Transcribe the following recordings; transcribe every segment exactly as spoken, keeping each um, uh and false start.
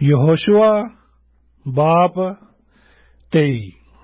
ਯਹੋਸ਼ੂਆ ਬਾਪ ਤੇਈ।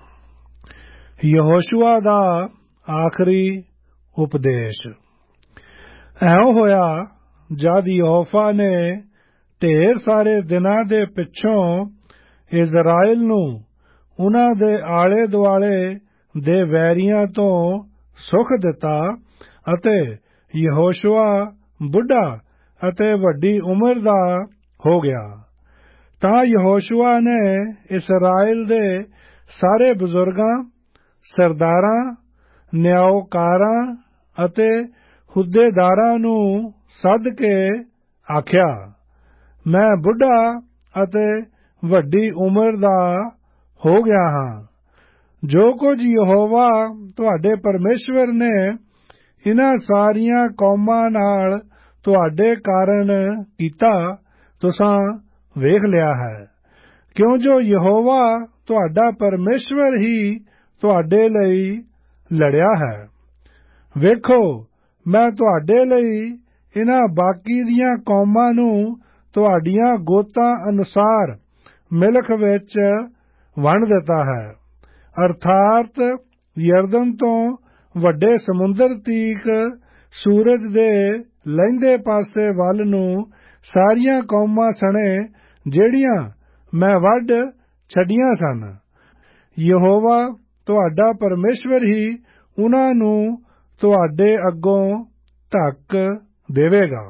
ਯਹੋਸ਼ੂਆ ਦਾ ਆਖਰੀ ਉਪਦੇਸ਼। ਐਉਂ ਹੋਇਆ ਜਦ ਯਹੋਵਾ ਨੇ ਢੇਰ ਸਾਰੇ ਦਿਨਾਂ ਦੇ ਪਿੱਛੋਂ ਇਜ਼ਰਾਇਲ ਨੂੰ ਉਨ੍ਹਾਂ ਦੇ ਆਲੇ ਦੁਆਲੇ ਦੇ ਵੈਰੀਆਂ ਤੋਂ ਸੁਖ ਦਿੱਤਾ ਅਤੇ ਯਹੋਸ਼ੂਆ ਬੁੱਢਾ ਅਤੇ ਵੱਡੀ ਉਮਰ ਦਾ ਹੋ ਗਿਆ, ਤਾਂ ਯਹੋਸ਼ੂਆ ਨੇ ਇਸਰਾਇਲ ਦੇ ਸਾਰੇ ਬਜ਼ੁਰਗਾਂ, ਸਰਦਾਰਾਂ, ਨਿਆਂਕਾਰਾਂ ਅਤੇ ਹੁੱਦੇਦਾਰਾਂ ਨੂੰ ਸੱਦ ਕੇ ਆਖਿਆ, ਮੈਂ ਬੁੱਢਾ ਅਤੇ ਵੱਡੀ ਉਮਰ ਦਾ ਹੋ ਗਿਆ ਹਾਂ। ਜੋ ਕੁਝ ਯਹੋਵਾ ਤੁਹਾਡੇ ਪਰਮੇਸ਼ਵਰ ਨੇ ਇਨ੍ਹਾਂ ਸਾਰੀਆਂ ਕੌਮਾਂ ਨਾਲ ਤੁਹਾਡੇ ਕਾਰਨ ਕੀਤਾ, ਤੁਸਾਂ ਵੇਖ ਲਿਆ ਹੈ, ਕਿਉਂ ਜੋ ਯਹੋਵਾ ਤੁਹਾਡਾ ਪਰਮੇਸ਼ਵਰ ਹੀ ਤੁਹਾਡੇ ਲਈ ਲੜਿਆ ਹੈ। ਵੇਖੋ, ਮੈਂ ਤੁਹਾਡੇ ਲਈ ਇਨ੍ਹਾਂ ਬਾਕੀ ਦੀਆਂ ਕੌਮਾਂ ਨੂੰ ਤੁਹਾਡੀਆਂ ਗੋਤਾਂ ਅਨੁਸਾਰ ਮਿਲਖ ਵਿੱਚ ਵੰਡ ਦਿੱਤਾ ਹੈ, ਅਰਥਾਤ ਯਰਦਨ ਤੋਂ ਵੱਡੇ ਸਮੁੰਦਰ ਤੀਕ ਸੂਰਜ ਦੇ ਲਹਿੰਦੇ ਪਾਸੇ ਵੱਲ ਨੂੰ ਸਾਰੀਆਂ ਕੌਮਾਂ ਸਣੇ ਜਿਹੜੀਆਂ ਮੈਂ ਵੱਢ ਛੱਡੀਆਂ ਸਨ। ਯਹੋਵਾ ਤੁਹਾਡਾ ਪਰਮੇਸ਼ਵਰ ਹੀ ਉਨ੍ਹਾਂ ਨੂੰ ਤੁਹਾਡੇ ਅੱਗੋਂ ਧੱਕ ਦੇਵੇਗਾ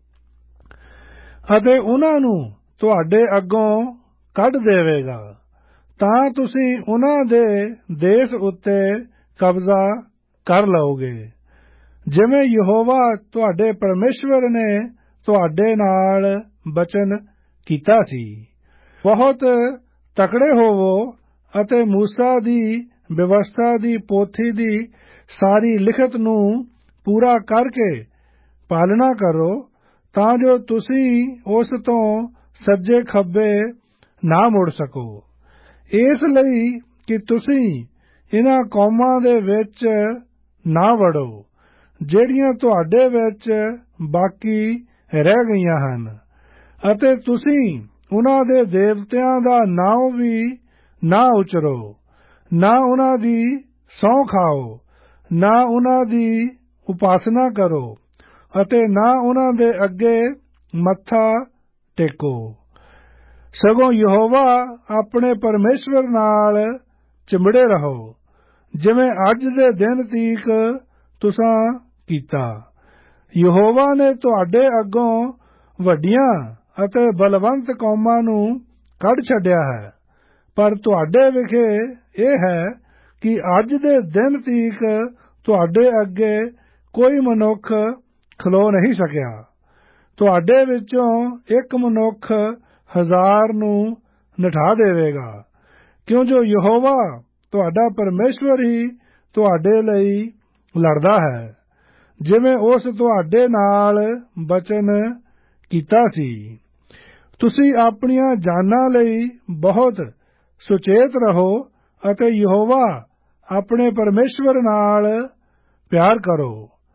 ਅਤੇ ਉਨ੍ਹਾਂ ਨੂੰ ਤੁਹਾਡੇ ਅੱਗੋਂ ਕੱਢ ਦੇਵੇਗਾ, ਤਾਂ ਤੁਸੀਂ ਉਨ੍ਹਾਂ ਦੇ ਦੇਸ਼ ਉੱਤੇ ਕਬਜ਼ਾ ਕਰ ਲਓਗੇ, ਜਿਵੇਂ ਯਹੋਵਾ ਤੁਹਾਡੇ ਪਰਮੇਸ਼ਵਰ ਨੇ ਤੁਹਾਡੇ ਨਾਲ ਬਚਨ ਕੀਤਾ ਸੀ। ਬਹੁਤ ਤਕੜੇ ਹੋਵੋ ਅਤੇ ਮੂਸਾ ਦੀ ਵਿਵਸਥਾ ਦੀ ਪੋਥੀ ਦੀ ਸਾਰੀ ਲਿਖਤ ਨੂੰ ਪੂਰਾ ਕਰਕੇ ਪਾਲਣਾ ਕਰੋ, ਤਾਂ ਜੋ ਤੁਸੀਂ ਉਸ ਤੋਂ ਸੱਜੇ ਖੱਬੇ ਨਾ ਮੁੜ ਸਕੋ, ਇਸ ਲਈ ਕਿ ਤੁਸੀਂ ਇਨ੍ਹਾਂ ਕੌਮਾਂ ਦੇ ਵਿੱਚ ਨਾ ਵੜੋ ਜਿਹੜੀਆਂ ਤੁਹਾਡੇ ਵਿੱਚ ਬਾਕੀ ਰਹਿ ਗਈਆਂ ਹਨ, ਅਤੇ ਤੁਸੀਂ ਉਨ੍ਹਾਂ ਦੇ ਦੇਵਤਿਆਂ ਦਾ ਨਾਮ ਵੀ ਨਾ ਉਚਰੋ, ਨਾ ਉਨ੍ਹਾਂ ਦੀ ਸਹੁੰ ਖਾਓ, ਨਾ ਉਨ੍ਹਾਂ ਦੀ ਉਪਾਸਨਾ ਕਰੋ ਅਤੇ ਨਾ ਉਨ੍ਹਾਂ ਦੇ ਅੱਗੇ ਮੱਥਾ ਟੇਕੋ। ਸਗੋਂ ਯਹੋਵਾ ਆਪਣੇ ਪਰਮੇਸ਼ਵਰ ਨਾਲ ਚਿੰਬੜੇ ਰਹੋ, ਜਿਵੇਂ ਅੱਜ ਦੇ ਦਿਨ ਤੀਕ ਤੁਸਾਂ ਕੀਤਾ। ਯਹੋਵਾ ਨੇ ਤੁਹਾਡੇ ਅੱਗੋਂ ਵੱਡੀਆਂ ਅਤੇ ਬਲਵੰਤ ਕੌਮਾਂ ਨੂੰ ਕੱਢ ਛੱਡਿਆ ਹੈ, ਪਰ ਤੁਹਾਡੇ ਵਿਖੇ ਇਹ ਹੈ ਕਿ ਅੱਜ ਦੇ ਦਿਨ ਤੀਕ ਤੁਹਾਡੇ ਅੱਗੇ ਕੋਈ ਮਨੁੱਖ ਖਲੋ ਨਹੀਂ ਸਕਿਆ। ਤੁਹਾਡੇ ਵਿੱਚੋਂ ਇੱਕ ਮਨੁੱਖ ਹਜ਼ਾਰ ਨੂੰ ਨਿਠਾ ਦੇਵੇਗਾ, ਕਿਉਂ ਜੋ ਯਹੋਵਾ ਤੁਹਾਡਾ ਪਰਮੇਸ਼ਵਰ ਹੀ ਤੁਹਾਡੇ ਲਈ ਲੜਦਾ ਹੈ, ਜਿਵੇਂ ਉਸ ਤੁਹਾਡੇ ਨਾਲ ਬਚਨ ਕੀਤਾ ਸੀ। ਤੁਸੀਂ ਆਪਣੀਆਂ ਜਾਨਾਂ ਲਈ ਬਹੁਤ ਸੁਚੇਤ ਰਹੋ ਅਤੇ ਯਹੋਵਾ ਆਪਣੇ ਪਰਮੇਸ਼ਵਰ ਨਾਲ ਪਿਆਰ ਕਰੋ।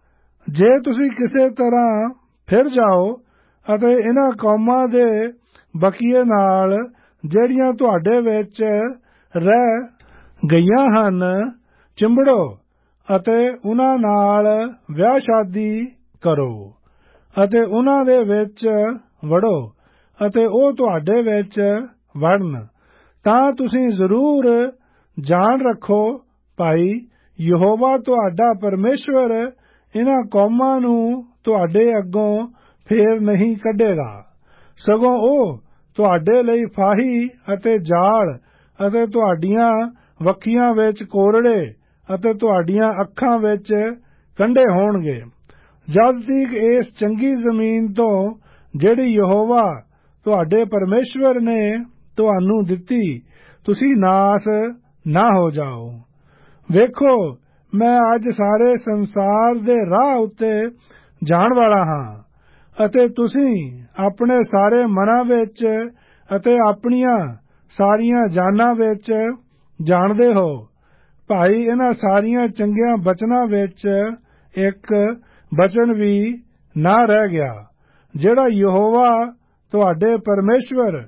ਜੇ ਤੁਸੀਂ ਕਿਸੇ ਤਰ੍ਹਾਂ ਫਿਰ ਜਾਓ ਅਤੇ ਇਨ੍ਹਾਂ ਕੌਮਾਂ ਦੇ ਬਕੀਏ ਨਾਲ ਜਿਹੜੀਆਂ ਤੁਹਾਡੇ ਵਿੱਚ ਰਹਿ ਗਈਆਂ ਹਨ ਚਿੰਬੜੋ ਅਤੇ ਉਨ੍ਹਾਂ ਨਾਲ ਵਿਆਹ ਸ਼ਾਦੀ ਕਰੋ ਅਤੇ ਉਨ੍ਹਾਂ ਦੇ ਵਿੱਚ ਵੜੋ ਅਤੇ ਉਹ ਤੁਹਾਡੇ ਵਿੱਚ ਵੜਨ, ਤਾਂ ਤੁਸੀਂ ਜ਼ਰੂਰ ਜਾਣ ਰੱਖੋ ਭਾਈ ਯਹੋਵਾ ਤੁਹਾਡਾ ਪਰਮੇਸ਼ਵਰ ਇਨ੍ਹਾਂ ਕੌਮਾਂ ਨੂੰ ਤੁਹਾਡੇ ਅੱਗੋਂ ਫੇਰ ਨਹੀਂ ਕੱਢੇਗਾ, ਸਗੋਂ ਉਹ ਤੁਹਾਡੇ ਲਈ ਫਾਹੀ ਅਤੇ ਜਾਲ ਅਤੇ ਤੁਹਾਡੀਆਂ ਵੱਖੀਆਂ ਵਿੱਚ ਕੋਰੜੇ ਅਤੇ ਤੁਹਾਡੀਆਂ ਅੱਖਾਂ ਵਿੱਚ ਕੰਢੇ ਹੋਣਗੇ, ਜਦ ਤੀਕ ਇਸ ਚੰਗੀ ਜ਼ਮੀਨ ਤੋਂ ਜਿਹੜੀ ਯਹੋਵਾ ਤੁਹਾਡੇ ਪਰਮੇਸ਼ਵਰ ਨੇ ਤੁਹਾਨੂੰ ਦਿੱਤੀ ਤੁਸੀਂ ਨਾਸ ਨਾ ਹੋ ਜਾਓ। ਵੇਖੋ, ਮੈਂ ਅੱਜ ਸਾਰੇ ਸੰਸਾਰ ਦੇ ਰਾਹ ਉੱਤੇ ਜਾਣ ਵਾਲਾ ਹਾਂ ਅਤੇ ਤੁਸੀਂ ਆਪਣੇ ਸਾਰੇ ਮਨਾਂ ਵਿੱਚ ਅਤੇ ਆਪਣੀਆਂ ਸਾਰੀਆਂ ਜਾਨਾਂ ਵਿੱਚ ਜਾਣਦੇ ਹੋ, ਭਾਈ ਇਨ੍ਹਾਂ ਸਾਰੀਆਂ ਚੰਗੀਆਂ ਬਚਨਾਂ ਵਿੱਚ ਇੱਕ ਬਚਨ ਵੀ ਨਾ ਰਹਿ ਗਿਆ ਜਿਹੜਾ ਯਹੋਵਾ ਤੁਹਾਡੇ ਪਰਮੇਸ਼ਵਰ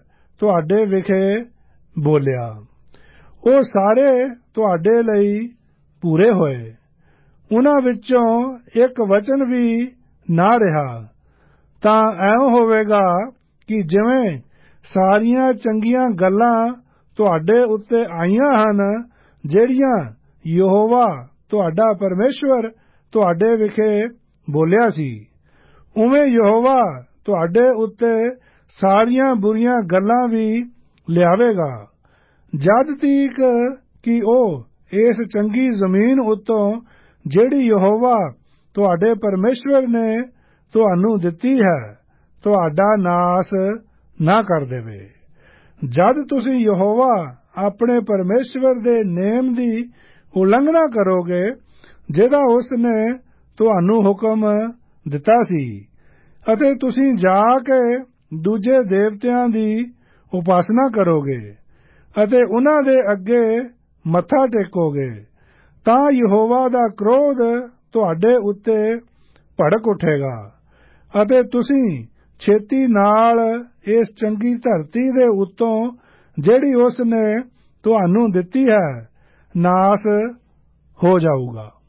ਤੁਹਾਡੇ ਵਿਖੇ ਬੋਲਿਆ, ਉਹ ਸਾਰੇ ਤੁਹਾਡੇ ਲਈ ਪੂਰੇ ਹੋਏ। ਉਨ੍ਹਾਂ ਵਿੱਚੋਂ ਇੱਕ ਵਚਨ ਵੀ ਨਾ ਰਿਹਾ। ਤਾਂ ਐਂ ਹੋਵੇਗਾ ਕਿ ਜਿਵੇਂ ਸਾਰੀਆਂ ਚੰਗੀਆਂ ਗੱਲਾਂ ਤੁਹਾਡੇ ਉੱਤੇ ਆਈਆਂ ਹਨ, ਜਿਹੜੀਆਂ ਯਹੋਵਾ ਤੁਹਾਡਾ ਪਰਮੇਸ਼ਵਰ ਤੁਹਾਡੇ ਵਿਖੇ ਬੋਲਿਆ ਸੀ, ਉਵੇਂ ਯਹੋਵਾ ਤੁਹਾਡੇ ਉੱਤੇ ਸਾਰੀਆਂ ਬੁਰੀਆਂ ਗੱਲਾਂ ਵੀ ਲਿਆਵੇਗਾ, ਜਦ ਤੀਕ ਕਿ ਉਹ ਇਸ ਚੰਗੀ ਜ਼ਮੀਨ ਉੱਤੋਂ ਜਿਹੜੀ ਯਹੋਵਾ ਤੁਹਾਡੇ ਪਰਮੇਸ਼ਵਰ ਨੇ ਤੁਹਾਨੂੰ ਦਿੱਤੀ ਹੈ, ਤੁਹਾਡਾ ਨਾਸ ਨਾ ਕਰ ਦੇਵੇ। ਜਦ ਤੁਸੀਂ ਯਹੋਵਾ ਆਪਣੇ ਪਰਮੇਸ਼ਵਰ ਦੇ ਨੇਮ ਦੀ ਉਲੰਘਣਾ ਕਰੋਗੇ, ਜਿਹਦਾ ਉਸ ਨੇ ਤੁਹਾਨੂੰ ਹੁਕਮ ਦਿੱਤਾ ਸੀ, ਅਤੇ ਤੁਸੀਂ ਜਾ ਕੇ ਦੂਜੇ ਦੇਵਤਿਆਂ ਦੀ ਉਪਾਸਨਾ ਕਰੋਗੇ ਅਤੇ ਉਨ੍ਹਾਂ ਦੇ ਅੱਗੇ ਮੱਥਾ ਟੇਕੋਗੇ, ਤਾਂ ਯਹੋਵਾ ਦਾ ਕ੍ਰੋਧ ਤੁਹਾਡੇ ਉੱਤੇ ਭੜਕ ਉੱਠੇਗਾ ਅਤੇ ਤੁਸੀਂ ਛੇਤੀ ਨਾਲ ਇਸ ਚੰਗੀ ਧਰਤੀ ਦੇ ਉੱਤੋਂ ਜਿਹੜੀ ਉਸ ਨੇ ਤੁਹਾਨੂੰ ਦਿੱਤੀ ਹੈ, ਨਾਸ ਹੋ ਜਾਊਗਾ।